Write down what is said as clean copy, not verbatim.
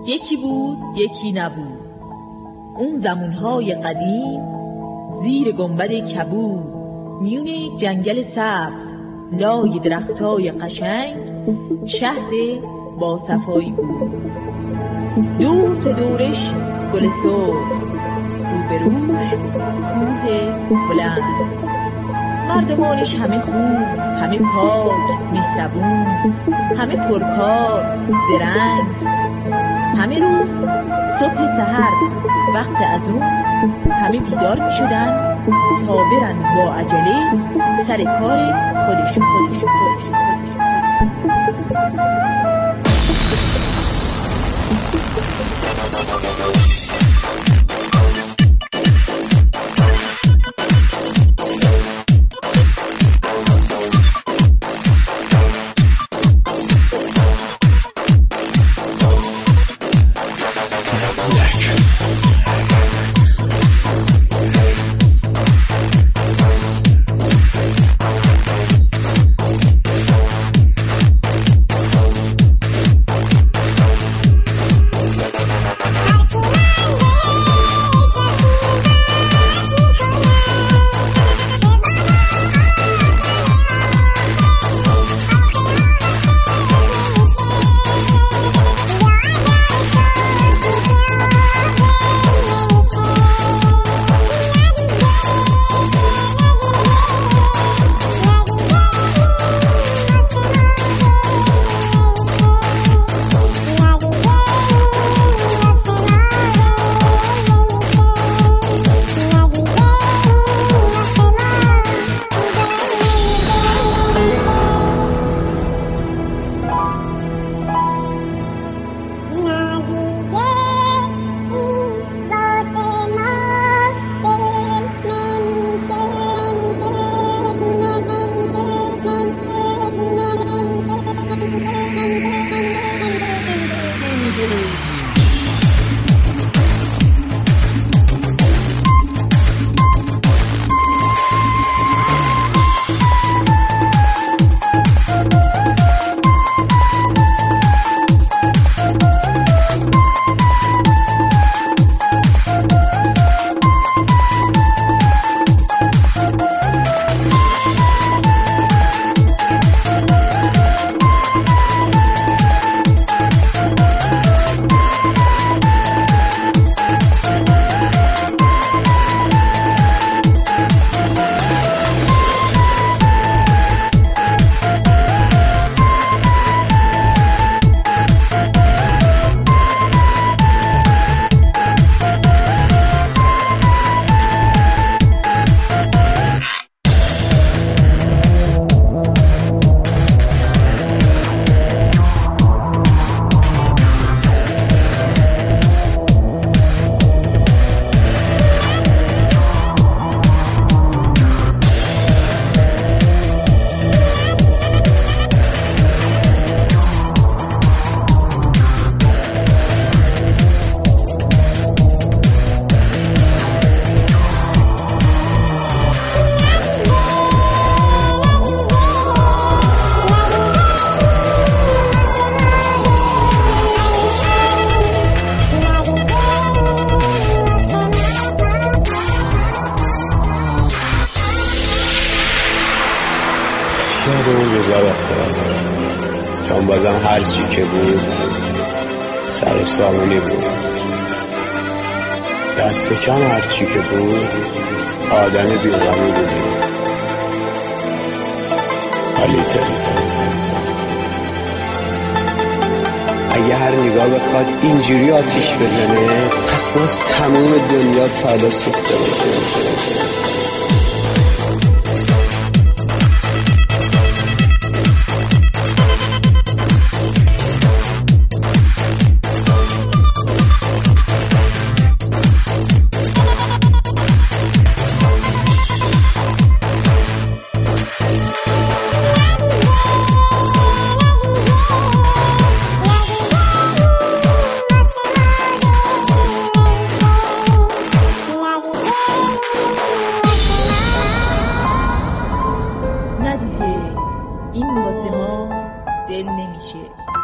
یکی بود یکی نبود، اون زمانهای قدیم زیر گنبد کبود، میون یک جنگل سبز لای درختای قشنگ شهر با صفایی بود. دور تا دورش گل سرخ، روبروش کوه بلند، مردمانش همه خوب، همه پاک، مهربون، همه پرکار، زرنگ. همه روز صبح سحر وقت از اون همه بیدار می شدن تا برن با عجله سر کار خودشون. اون روزا بخورم چون بازم هرچی که بود سر سامونی بود، دست کم هرچی که بود آدم بیغمی بودی. حالیته اگه هر نگاه بخواد اینجوری آتیش بزنه پس باز تموم دنیا تالا سوخته باشه. این واسه ما دل نمیشه.